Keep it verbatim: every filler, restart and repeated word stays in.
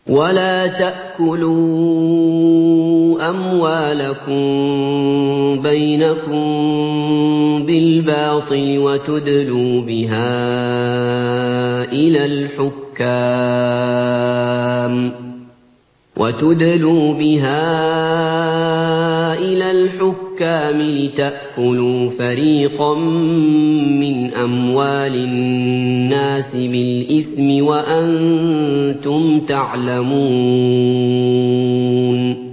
وَلَا تَأْكُلُوا أَمْوَالَكُم بَيْنَكُم بِالْبَاطِلِ وَتُدْلُوا بِهَا إِلَى الْحُكَّامِ لِتَأْكُلُوا فَرِيقًا مِّنْ أَمْوَالِ النَّاسِ بِالْإِثْمِ وَأَنتُمْ تَعْلَمُونَ